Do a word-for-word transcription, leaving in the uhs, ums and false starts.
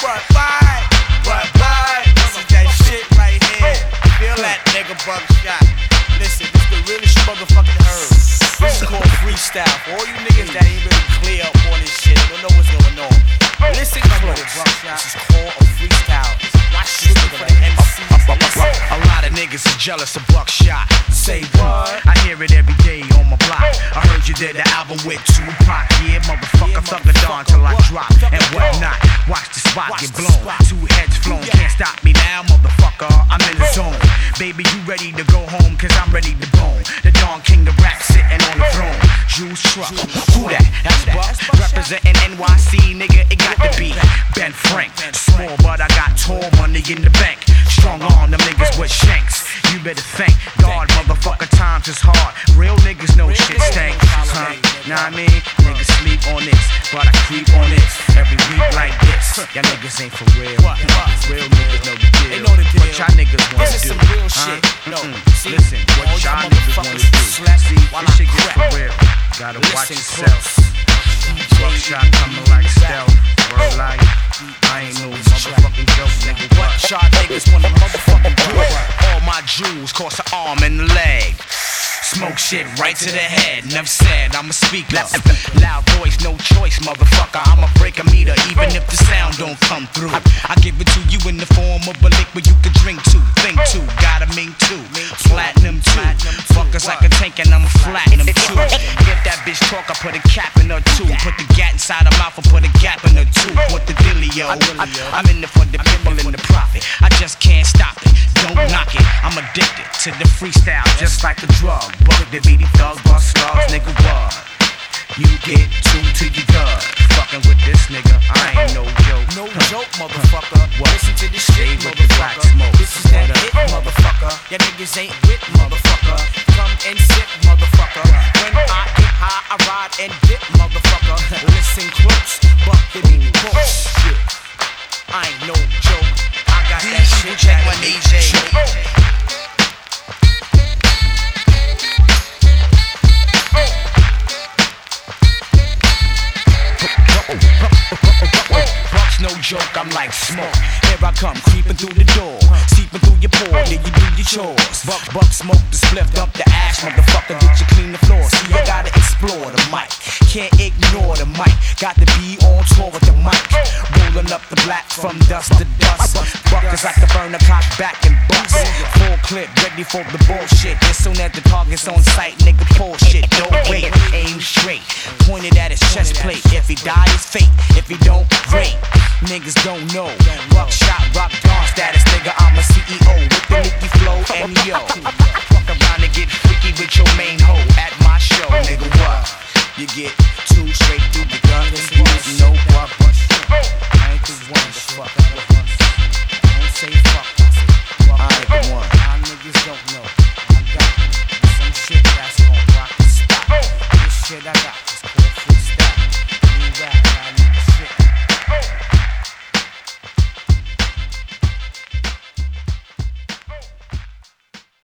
What, what? What, what? This is that shit right here. Feel that nigga Buckshot. Listen, this the realest motherfucking heard. This is called freestyle. For all you niggas that ain't really clear up on this shit, don't know what's going on. Listen close. This is called a freestyle. Watch this nigga for the M Cs. A lot of niggas is jealous of Buckshot. Say what? I hear it every day on my block. I heard you did the album with Tupac. Yeah, motherfucker, thug a dawn till I drop and whatnot. Watch the spot get blown. Two heads flown. Can't stop me now, motherfucker. I'm in the zone. Baby, you ready to go home? Cause I'm ready to bone. The Don King, the rap sitting on the throne. Juice truck. Who that? That's Buck. Representing N Y C, nigga. It got to be Ben Frank. Small, but I got tall money in the bank. Strong on them niggas with shanks. You better thank God, motherfucker. Times is hard. Real niggas know shit stank. Huh? Nah, I mean, niggas sleep on this, but I creep on this every week like this. Y'all niggas ain't for real. Real niggas know the deal. What y'all niggas wanna do? This is some real shit. No, see, listen, what y'all niggas wanna do? See, this shit get for real. Gotta watch yourself. Buckshot coming like stealth. Word like I ain't no motherfucking joke, nigga. What? Shot niggas wanna motherfucking do it. All my jewels cost an arm and a leg. Smoke shit right to the head. Enough said, I'ma speak up. Loud voice, no choice, motherfucker. I'ma break a meter, even if the sound don't come through. I give it to you in the form of a liquid you can drink to, think to. Gotta mink too, platinum too. Fuckers like a tank and I'm flattening them too. If that bitch talk, I put a cap in her too. Put the gat inside her mouth and put a gap in her too. What the dealio? I'm in it for the people and the profit. I just can't stop it. Don't knock it. I'm addicted to the freestyle, just like a drug. Buck the beady thug, bust slugs, nigga, what? You get two to your gut. Fucking with this nigga, I ain't no joke. No joke, motherfucker. What? Listen to this shit, with the black motherfucker. smoke. This is that hit, motherfucker. Ya niggas ain't with, motherfucker. Come and sit, motherfucker. When I get high, I ride and dip, motherfucker. Listen close, buck the beady bullshit. I ain't no joke. I got that shit. Check my D J. Buck's no joke, I'm like smoke. Here I come, creeping through the door, seeping through your pore, then you do your chores. Buck, buck, smoke the spliff, dump the ash, motherfucker, did you clean the floor? See, I gotta explore the mic, can't ignore the mic. Got to be on tour with the mic, rolling up the black from dust to dust. Buckers like to burn the cock back and bust. Full clip, ready for the bullshit. As soon as the target's on sight, nigga, pull shit. Don't wait, aim straight, pointed at his chest plate. If he die, it's fate. If he don't, great. Niggas don't know. Buckshot, rock, dawn status, nigga. I'm a C E O with the Nicky flow and yo. Fuck around and get freaky with your